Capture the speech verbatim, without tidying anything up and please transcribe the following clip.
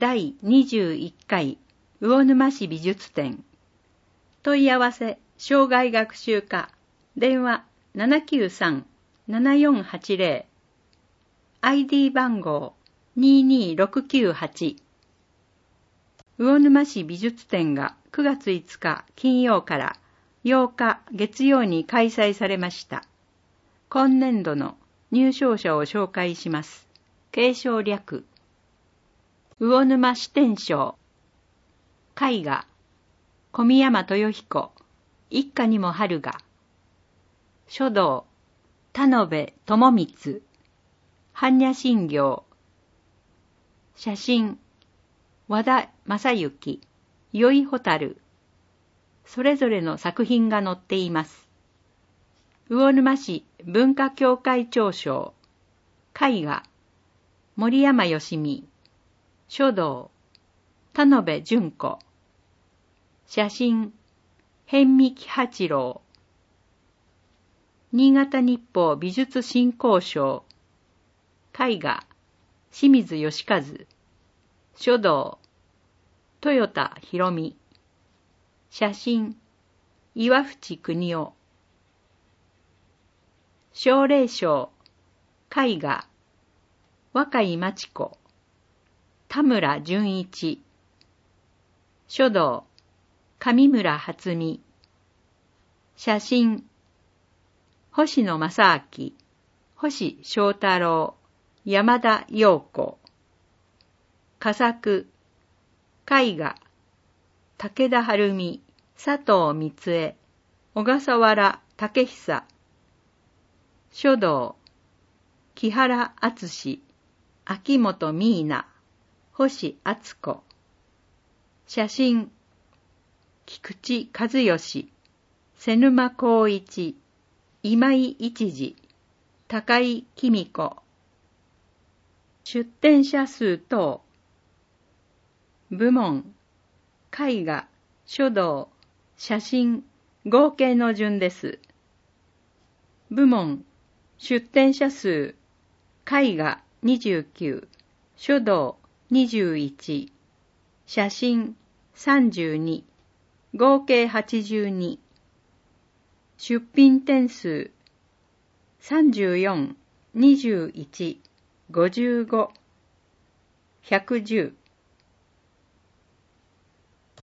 だいにじゅういっかい魚沼市美術展。問い合わせ生涯学習課電話 ななきゅうさん ななよんはちゼロ アイディー 番号 にーにーろくきゅうはち。魚沼市美術展がくがついつか金曜からようか月曜に開催されました。今年度の入賞者を紹介します。継承略魚沼支店賞。絵画小宮山豊彦。一家にも春が。書道田辺智光。般若心経。写真和田正幸。よいほたる。それぞれの作品が載っています。魚沼市文化協会長賞。絵画森山義美。書道田辺淳子。写真辺見喜八郎。新潟日報美術振興賞。絵画清水義和。書道豊田博美。写真岩淵邦夫。奨励賞絵画若井真知子。田村淳一。書道上村初美。写真星野正明。星翔太郎。山田陽子。佳作絵画武田晴美。佐藤光恵。小笠原武久。書道木原敦。秋元美奈。星敦子。写真菊池和義。瀬沼光一。今井一次。高井公子。出展者数等。部門絵画書道写真合計の順です。部門出展者数絵画にじゅうきゅう。書道にじゅういち。写真さんじゅうに。合計はちじゅうに。出品点数さんじゅうよん、にじゅういち、ごじゅうご、ひゃくじゅう。